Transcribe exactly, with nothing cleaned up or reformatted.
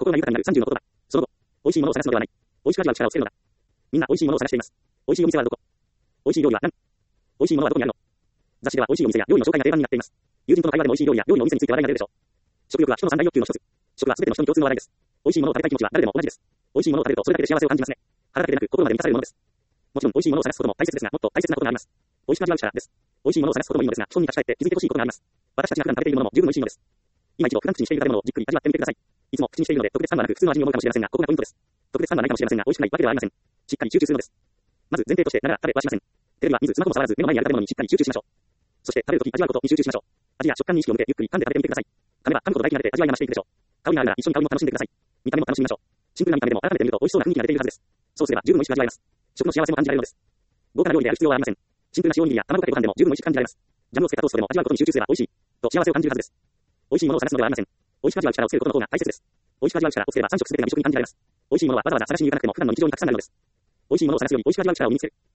心が豊かになるさんじゅうの言葉。その後、美味しいものを探すのではない。美味しく味わう力をつけるのだ。みんな美味しいものを探しています。美味しいお店はどこ？美味しい料理は何？美味しいものはどこにあるの？雑誌では美味しいお店や料理の紹介が定番になっています。友人との会話でも美味しい料理や料理のお店について話題が出るでしょう。食欲は人の三大欲求の一つ。食は全ての人に共通の話題です。美味しいものを食べたい気持ちは誰でも同じです。美味しいものを食べるとそれだけで幸せを感じますね。腹だけでなく心まで満たされるものです。もちろん美味しいものを探すことも大切ですが、もっと大切なことがあります。美味しく味わう力です。美味しいものを探すこともいいのですが、基本に立ち返って気づいてほしいことがあります。私たちが普段食べているものも十分美味しいのです。今一度普段口にしている食べ物をじっくり味わってみてください。いつも口にしているので特別感はなく普通の味に思うかもしれませんが、ここがポイントです。特別感はないかもしれませんが、美味しくないわけではありません。しっかり集中するのです。まず前提として、ながら食べはしません。テレビは見ずスマホも触らず目の前にある食べ物にしっかり集中しましょう。そして食べるとき味わうことに集中しましょう。味や食感に意識を向けゆっくり噛んで食べてみてください。噛めば噛むほど唾液が出て味わいが増していくでしょう。香りがあるなら一緒に香りも楽しんでください。見た目も楽しみましょう。シンプルな見た目でも改めて見ると美味しそうな雰囲気が出ているはずです。そうすれば十分美味しく味わえます。食の幸せも感じられるのです。豪華な料理である必要はありません。シンプルな塩おにぎりや卵かけご飯でも十分美味しく感じられます。ジャムをつけたトーストでも味わうことに集中すれば美味しいと幸せを感じるはずです。美味しいものを探すのではありません。美味しく味わう力をつけることの方が大切です。美味しく味わう力をつければ三食すべてが美食に感じられます。美味しいものはわざわざ探しに行かなくても普段の日常にたくさんあるのです。美味しいものを探すより美味しく味わう力を身につける。